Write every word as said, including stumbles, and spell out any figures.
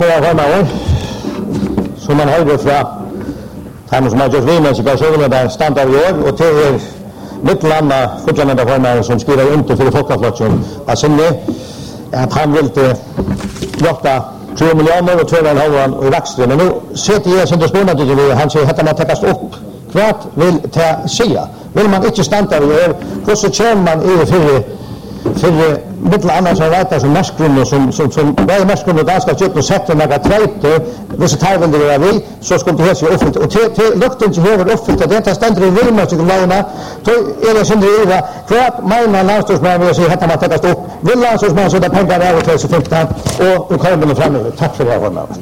Formaður, som man hører fra dem som har gjort vimensifikasjoner der standard i år, og til er midtlandet fortjennende som skriver under for folkeflottsjon av sinne, at han vil til blotta tre millioner og tre komma fem i vekster. Men nå sitter jeg som det spørsmålet til det, han sier at man tekkast opp. Hva vil ta sida? Vil man ikke standard i år, hvordan kommer man i fyrir för mittla annars som rätta som mäskgrund som som som väl mäskgrund och ganska köpt och sätter några trejter vissa tarven det vi så ska det här offentligt och till till lukten till över offentligt det tar ständer i vilma till låna då är det som det är kvart mina landstorsmän vill säga att man tar stå vill landstorsmän så där pengar över till så fint och och kommer fram. Tack för det här.